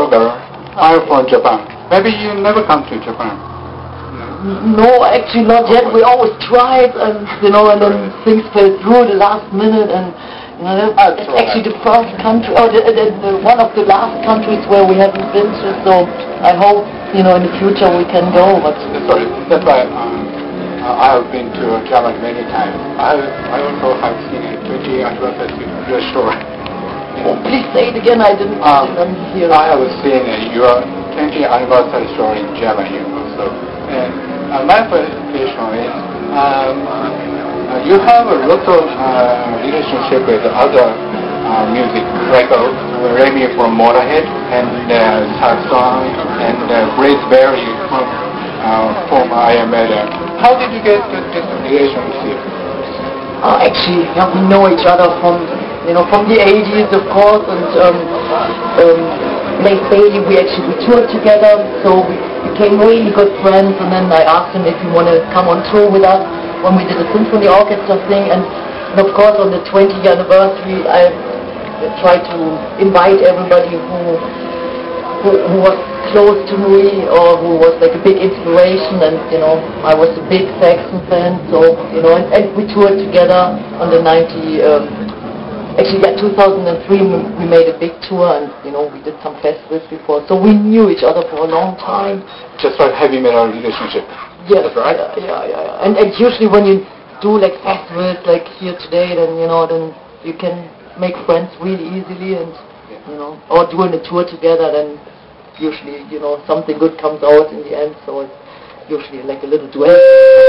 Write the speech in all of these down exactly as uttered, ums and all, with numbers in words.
blogger. I'm from Japan. Maybe you never come to Japan. No, actually not yet. We always tried, and you know, and then things fell through the last minute, and you know, that's it's actually the first country, or the, the, the, one of the last countries where we haven't been to. So I hope, you know, in the future we can go. But sorry, that's why um, I have been to Germany many times. I I also have seen a twenty anniversary your show. Oh, please say it again. I didn't, um, didn't hear. I have seen uh, your twenty anniversary show in Germany also. And uh, my first question is, um, uh, you have a lot of uh, relationship with other uh, music, like uh, Remy from Motorhead and uh, Saxon and uh, Grace Berry from uh, from Iron Maiden. How did you get to this relationship? Uh, actually, yeah, we know each other from, you know, from the eighties, of course, and um, um, Blake Bailey, we actually we toured together, so we became really good friends, and then I asked him if he wanted to come on tour with us when we did the symphony orchestra thing, and, and of course on the twentieth anniversary I tried to invite everybody who, who who was close to me or who was like a big inspiration, and you know, I was a big Saxon fan, so you know, and, and we toured together on the ninety. Um, Actually, yeah, two thousand three we made a big tour, and you know, we did some festivals before, so we knew each other for a long time. Just like heavy metal relationship. Yes, that's right. Yeah, yeah, yeah, yeah. And, and usually when you do like festivals like here today, then you know, then you can make friends really easily, and you know, or doing a tour together, then usually you know something good comes out in the end. So it's usually like a little duet.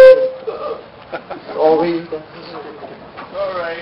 Sorry. All right.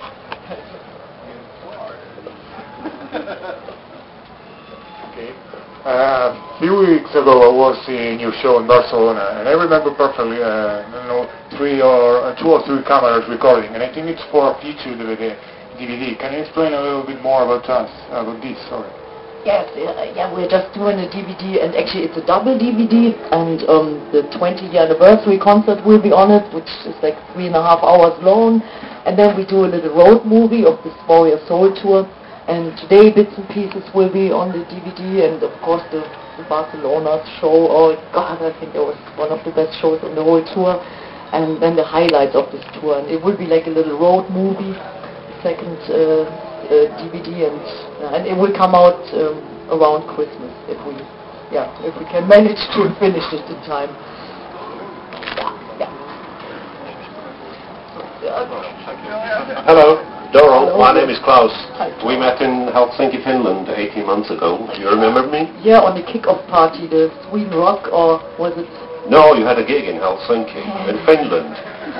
Okay. Uh, a few weeks ago I was seeing your show in Barcelona, and I remember perfectly, uh, you know, three or uh, two or three cameras recording, and I think it's for a feature D V D. D V D. Can you explain a little bit more about us, about this? Sorry. Yes, yeah, yeah, we're just doing a D V D, and actually it's a double D V D, and um, the twentieth anniversary concert will be on it, which is like three and a half hours long, and then we do a little road movie of this Warrior Soul tour. And today bits and pieces will be on the D V D, and of course the, the Barcelona show. Oh God, I think it was one of the best shows on the whole tour. And then the highlights of this tour, and it will be like a little road movie, second uh, uh, D V D, and uh, and it will come out um, around Christmas if we, yeah, if we can manage to finish it in time. Yeah, yeah. Hello. Doro, my name is Klaus. We met in Helsinki, Finland eighteen months ago. Do you remember me? Yeah, on the kick-off party, the Sweden Rock, or was it? No, you had a gig in Helsinki, in Finland.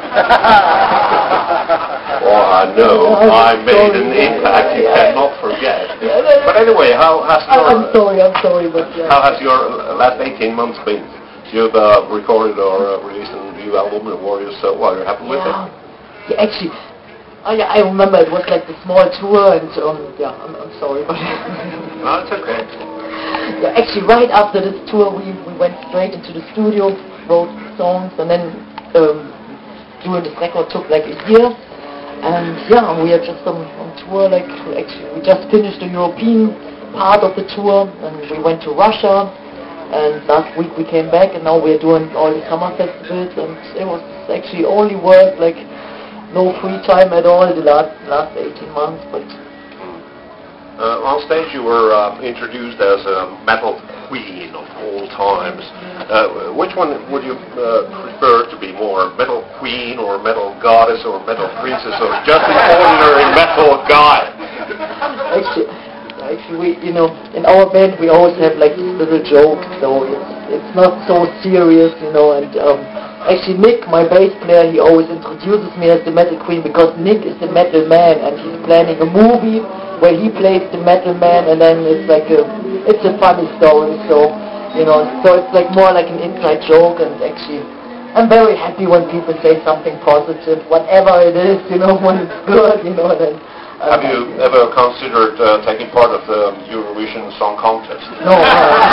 Oh, I know. I made an impact you cannot forget. But anyway, how has your... I'm sorry, I'm sorry, but... Yeah. How has your last eighteen months been? You've uh, recorded or uh, released a new album, The Warriors, so well, you're happy with yeah. it? Yeah, actually... Oh yeah, I remember it was like the small tour, and um, yeah, I'm, I'm sorry, but no, it's okay. Yeah, actually, right after this tour, we we went straight into the studio, wrote songs, and then um, doing this record took like a year, and yeah, we are just on, on tour. Like actually, we just finished the European part of the tour, and we went to Russia, and last week we came back, and now we're doing all the summer festivals, and it was actually only work like. No free time at all the last last eighteen months, but uh, on stage you were uh, introduced as a metal queen of all times. Uh, which one would you uh, prefer to be more, metal queen or metal goddess or metal princess or just an ordinary metal guy? Actually, actually, we you know in our band we always have like this little joke, so it's it's not so serious, you know, and. Um, Actually, Nick, my bass player, he always introduces me as the metal queen because Nick is the metal man, and he's planning a movie where he plays the metal man, and then it's like a, it's a funny story. So, you know, so it's like more like an inside joke, and actually, I'm very happy when people say something positive, whatever it is, you know, when it's good, you know. Then. Have you ever considered uh, taking part of the Eurovision Song Contest? No. Uh,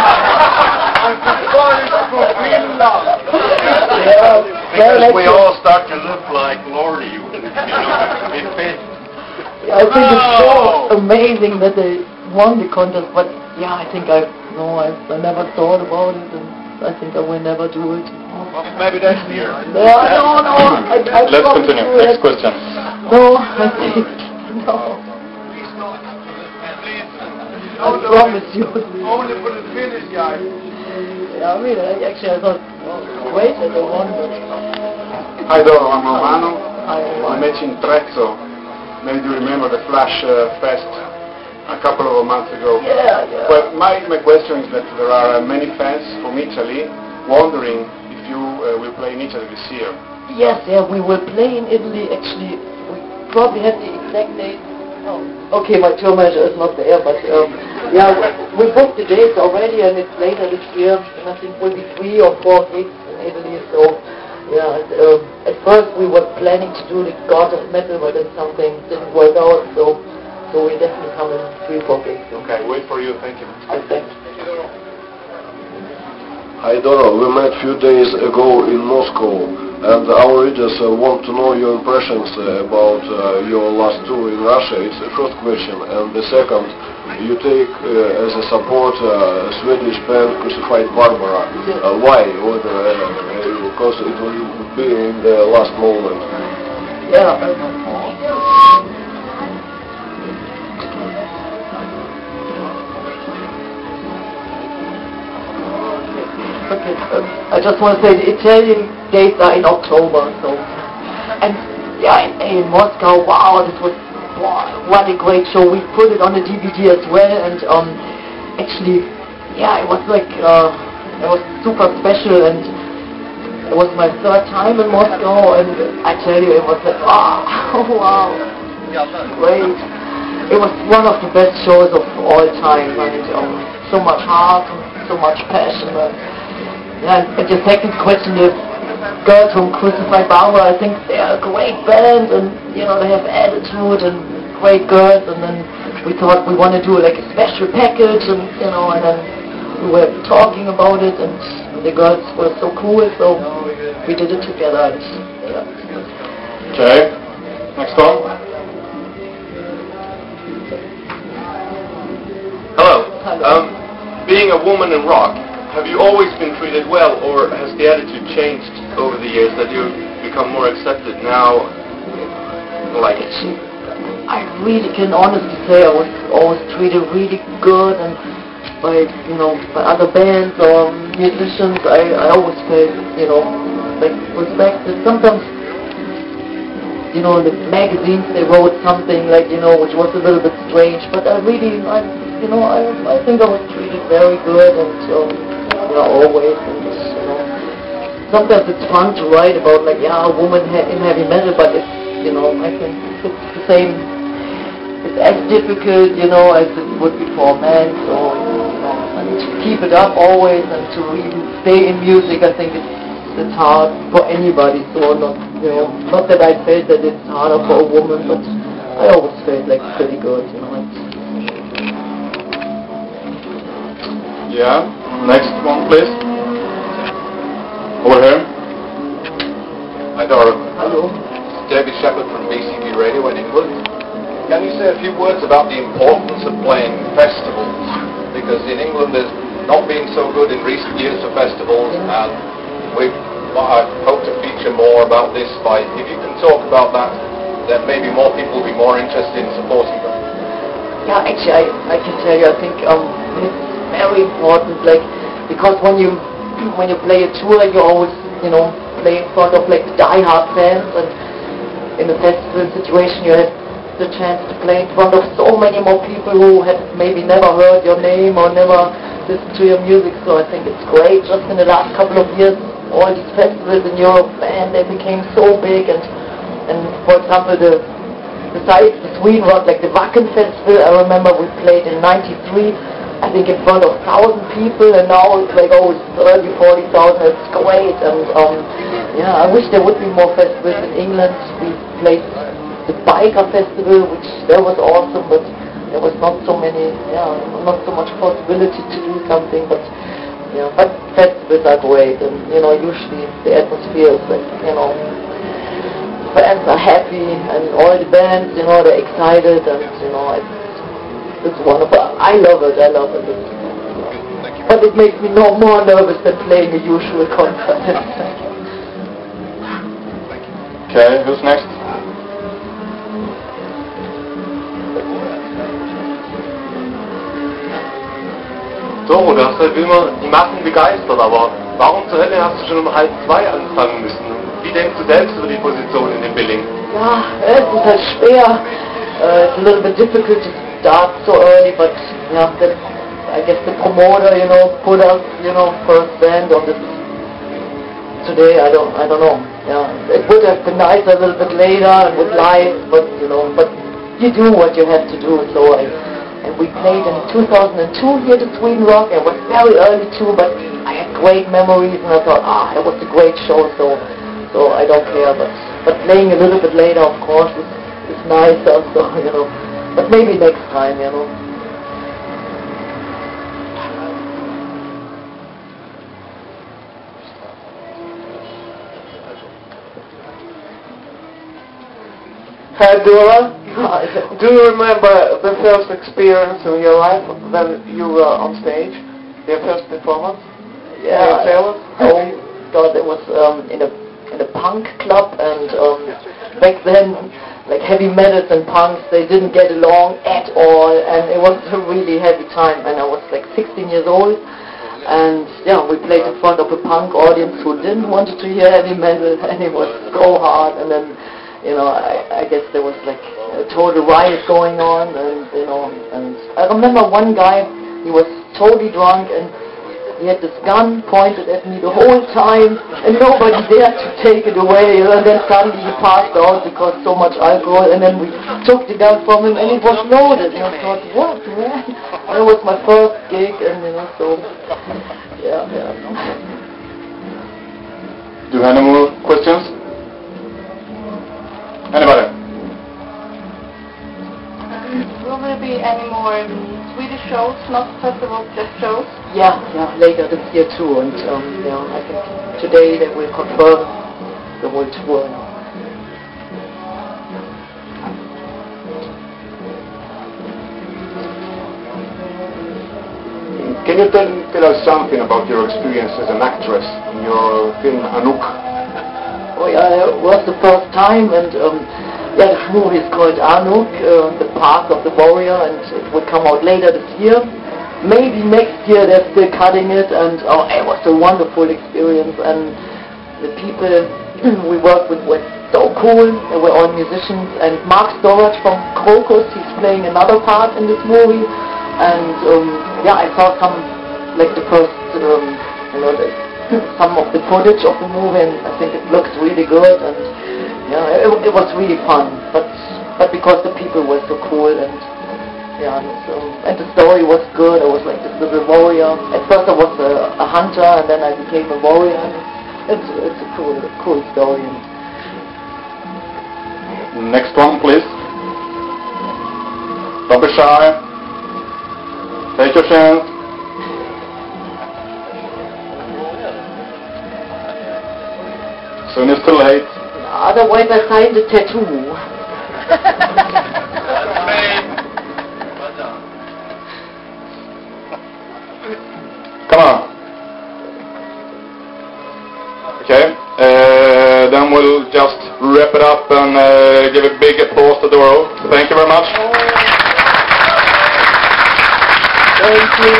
because we all start to look like Lordy, you know, it fits. I think it's so amazing that they won the contest, but yeah, I think I no, I, I never thought about it, and I think I will never do it. Well, maybe next year. No, no, no. I, I Let's promise continue. you Next that- question. No, I think no. I promise you. Only for the finish, guys. Yeah, I mean, I, actually, I thought, well, great that I won, but Hi, Doro, I'm Romano. I I won. met you in Trezzo. Maybe you remember the Flash uh, Fest a couple of months ago. Yeah, yeah. Well, my, my question is that there are uh, many fans from Italy wondering if you uh, will play in Italy this year. Yes, yeah, we will play in Italy. Actually, we probably have the exact date. Oh, okay, my tour manager is not there, but um, yeah, we, we booked the dates already, and it's later this year. And I think will be three or four gigs in Italy. So, yeah, and, um, at first we were planning to do the God of Metal, but then something didn't work out. So, so we definitely come in three, four gigs. Okay, wait for you. Thank you. I think. Hi Doro, we met a few days ago in Moscow, and our readers uh, want to know your impressions uh, about uh, your last tour in Russia. It's the first question. And the second, you take uh, as a support uh, Swedish band Crucified Barbara. Uh, why? Or, uh, because it will be in the last moment. Yeah. Okay, uh, I just want to say the Italian dates are in October, so, and yeah, in, in Moscow, wow, this was, wow, what a great show. We put it on the D V D as well, and um, actually, yeah, it was like, uh, it was super special, and it was my third time in Moscow, and I tell you, it was like, wow, wow, great. It was one of the best shows of all time, and um, so much heart, so much passion. And, yeah, and the second question is, girls from Crucified Barbara, I think they're a great band, and you know they have attitude and great girls. And then we thought we want to do like a special package, and you know, and then we were talking about it, and the girls were so cool, so we did it together. And, yeah. Okay. Next one. Hello. Hello. Um, being a woman in rock, have you always been treated well, or has the attitude changed over the years that you've become more accepted now? Like, Actually, I really can honestly say I was always treated really good, and by you know by other bands or musicians, I, I always felt you know like respected. Sometimes you know in the magazines they wrote something like you know which was a little bit strange, but I really I you know I I think I was treated very good, and um, you know always. And, you know, sometimes it's fun to write about like yeah a woman ha- in heavy metal, but it's you know I think it's the same. It's as difficult, you know, as it would be for a man. So, you know, and to keep it up always and to even stay in music, I think it's it's hard for anybody. So, not you know, not that I felt that it's harder for a woman, but I always felt like pretty good, you know. It's, Yeah. Next one, please. Over here. Hi, Doro. hello. David Shepherd from B C B Radio in England. Can you say a few words about the importance of playing festivals? Because in England there's not been so good in recent years for festivals, and we I hope to feature more about this by, if you can talk about that, then maybe more people will be more interested in supporting them. Yeah, actually, I, I can tell you, I think um, it's very important, like, because when you when you play a tour, you always, you know, play in front of like die-hard fans, and in a festival situation, you have the chance to play in front of so many more people who had maybe never heard your name or never listened to your music. So I think it's great. Just in the last couple of years, all these festivals in Europe, man, they became so big. And and for example, the besides the Sweden rock, like the Wacken Festival, I remember we played in ninety-three, I think in front of one thousand people, and now it's like, oh, it's thirty, forty thousand, it's great. And um, yeah, I wish there would be more festivals in England. We played the Biker Festival, which that was awesome, but there was not so many, yeah, not so much possibility to do something. But yeah, but festivals are great, and you know, usually the atmosphere is like, you know, fans are happy, and all the bands, you know, they're excited, and you know, it's it's wonderful. I love it. I love it. But it makes me no more nervous than playing a usual concert. Okay, who's next? So, du hast halt immer die Massen begeistert, aber warum zur Hölle hast du schon um halb zwei anfangen müssen? Wie denkst du selbst über die Position in dem Billing? Yeah, es ist halt schwer. Uh, it's a little bit difficult to start so early, but yeah, that, I guess the promoter, you know, put us, you know, first band on this today. I don't, I don't know. Yeah, it would have been nicer a little bit later and with live, but you know, but you do what you have to do. So I, and we played in two thousand two here at Sweden Rock. It was very early too, but I had great memories, and I thought, ah, it was a great show. So, so I don't care. But, but playing a little bit later, of course, is, is nicer. So you know, but maybe next time, you know. Hi, Dora. Do you remember the first experience in your life when you were on stage? Your first performance? Yeah. Oh God, it was um, in a in a punk club, and um, back then, like heavy metals and punks, they didn't get along at all, and it was a really heavy time. And I was like sixteen years old, and yeah, we played in front of a punk audience who didn't want to hear heavy metal, and it was so hard. And then, you know, I, I guess there was like a total riot going on, and you know, and I remember one guy, he was totally drunk, and he had this gun pointed at me the whole time, and nobody dared to take it away. And then suddenly he passed out because so much alcohol, and then we took the gun from him, and it was loaded. And I thought, what, man? And it was my first gig, and you know, so yeah, yeah. Do you have any more questions? Anybody? Will there be any more Swedish shows, not festivals, just shows? Yeah, yeah, later this year too, and um, yeah, I think today they will confirm the whole tour. Can you tell, tell us something about your experience as an actress in your film Anouk? Oh yeah, it was the first time, and um, yeah, this movie is called Anouk, uh, The Path of the Warrior, and it will come out later this year. Maybe next year they're still cutting it, and oh, it was a wonderful experience, and the people we worked with were so cool. They were all musicians, and Mark Storch from Krokus, he's playing another part in this movie, and um, yeah, I saw some, like the first, um, you know, the, some of the footage of the movie, and I think it looks really good, and yeah, it, it was really fun, but but because the people were so cool, and yeah, and, so, and the story was good. I was like this little warrior. At first I was a, a hunter, and then I became a warrior. It's it's a cool cool story. Next one, please. Don't be shy. Take your chance. Soon it's too late. Otherwise I signed a tattoo. Come on. Okay, uh, then we'll just wrap it up and uh, give a big applause to Doro. Thank you very much. Thank you.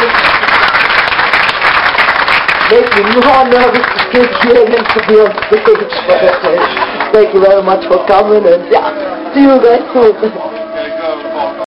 Makes me more nervous to sit here than to be on stage. But okay. Thank you very much for coming, and yeah, see you guys soon.